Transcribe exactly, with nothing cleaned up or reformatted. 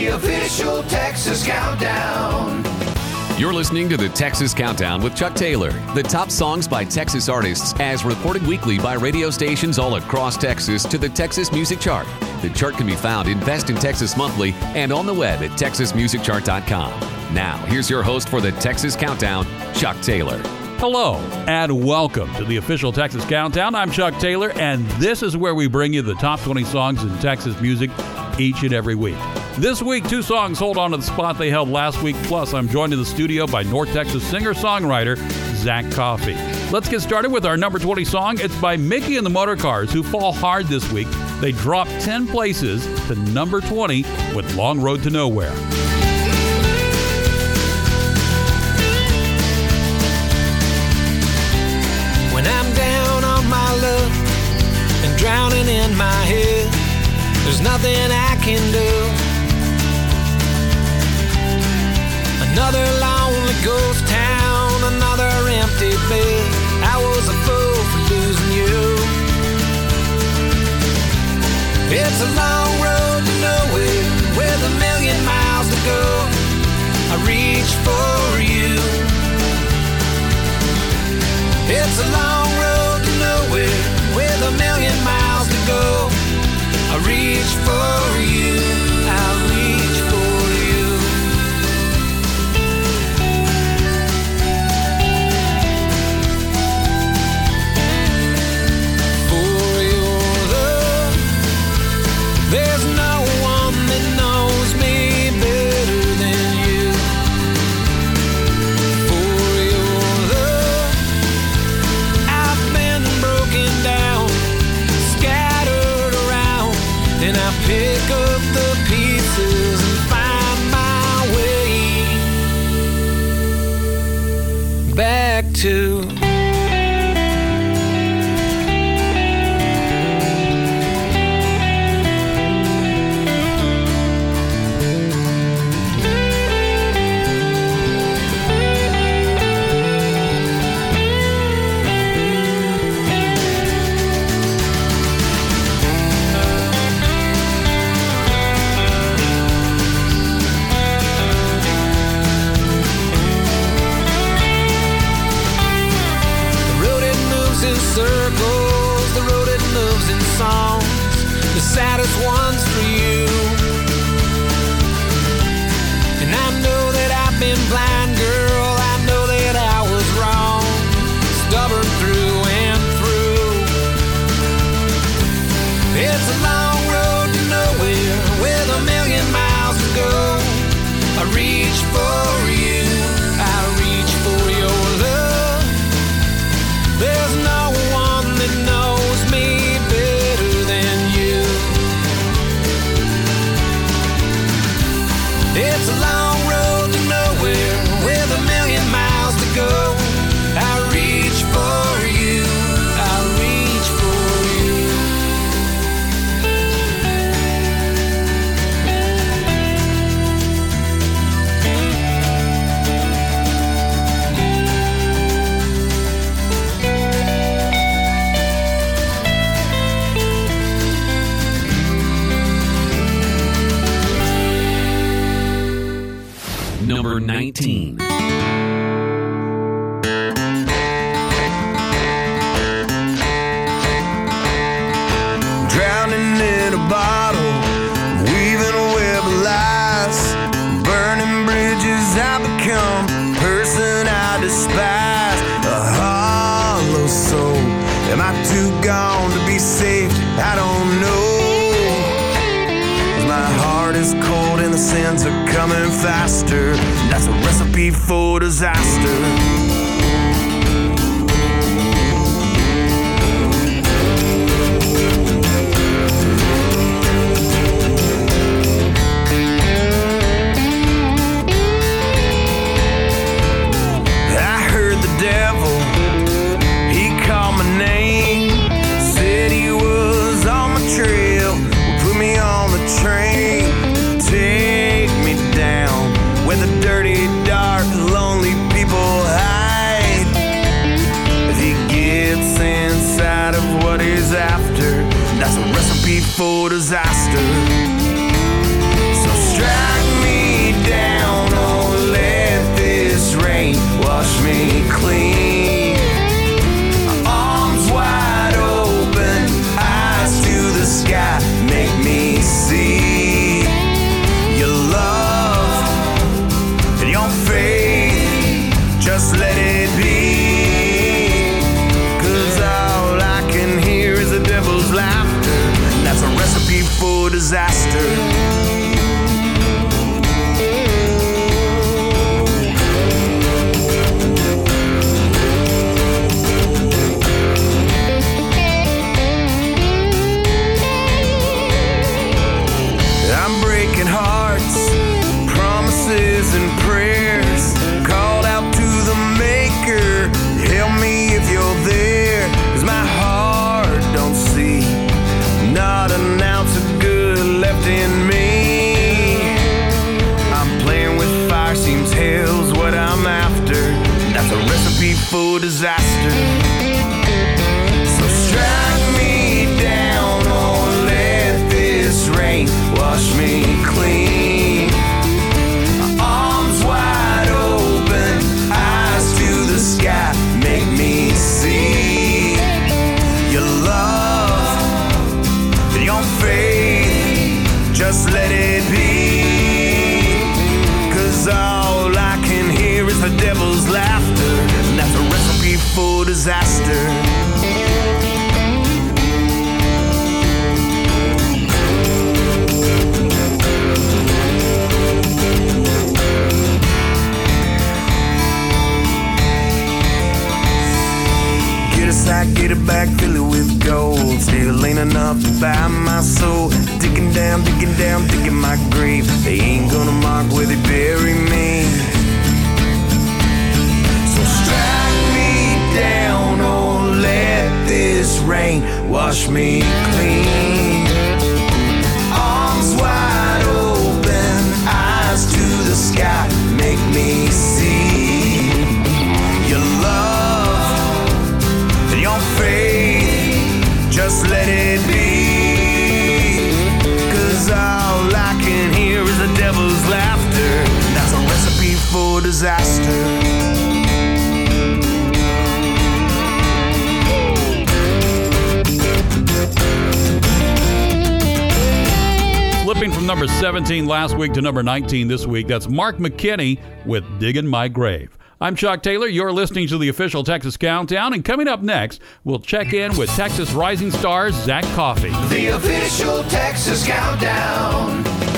the official Texas Countdown. You're listening to the Texas Countdown with Chuck Taylor. The top songs by Texas artists as reported weekly by radio stations all across Texas to the Texas Music Chart. The chart can be found in Best in Texas Monthly and on the web at texas music chart dot com. Now, here's your host for the Texas Countdown, Chuck Taylor. Hello, and welcome to the official Texas Countdown. I'm Chuck Taylor, and this is where we bring you the top twenty songs in Texas music each and every week. This week, two songs hold on to the spot they held last week. Plus, I'm joined in the studio by North Texas singer-songwriter Zach Coffey. Let's get started with our number twenty song. It's by Mickey and the Motorcars, who fall hard this week. They dropped ten places to number twenty with Long Road to Nowhere. When I'm down on my luck and drowning in my head, there's nothing I can do. Another lonely ghost town, another empty bed. I was a fool for losing you. It's a long road to nowhere with a million miles to go. I reach for you. It's a long road to nowhere with a million miles to go. I reach for you. I reach for you. For your love, there's no one that knows me better than you. For your love, I've been broken down, scattered around, and I pick up the pieces and find my way back to circles, the road it moves in songs, the saddest ones for you. And I know that I've been blind, girl, I know that I was wrong, stubborn through and through. It's a long road to nowhere with a million miles to go. I reach for you, I reach for your love. There's no knows me better than you. It's a long road to nowhere with a million miles to go. I reach for you. I reach for you. Number nineteen. Drowning in a bottle, weaving a web of lies, burning bridges I become, person I despise, a hollow soul. Am I too gone to be saved? I don't know. My heart is cold and the sins are coming faster. That's a recipe for disaster. Train, take me down where the dirty, dark, lonely people hide. recipe for disaster. So strike me down or let this rain wash me clean. Arms wide open, eyes to the sky, make me see your love, your faith, just let it be. Cause all I can hear is the devil's laughter, and that's a recipe for disaster. I get it back, fill it with gold. Still ain't enough to buy my soul. Digging down, digging down, digging my grave. They ain't gonna mark where they bury me. So strike me down or let this rain wash me clean. Arms wide open, eyes to the sky, make me see your love, your faith, just let it be. Cause all I can hear is the devil's laughter. That's a recipe for disaster. Slipping from number seventeen last week to number nineteen this week, that's Mark McKinney with Diggin' My Grave. I'm Chuck Taylor. You're listening to the official Texas Countdown, and coming up next, we'll check in with Texas Rising Stars Zach Coffey. The official Texas Countdown.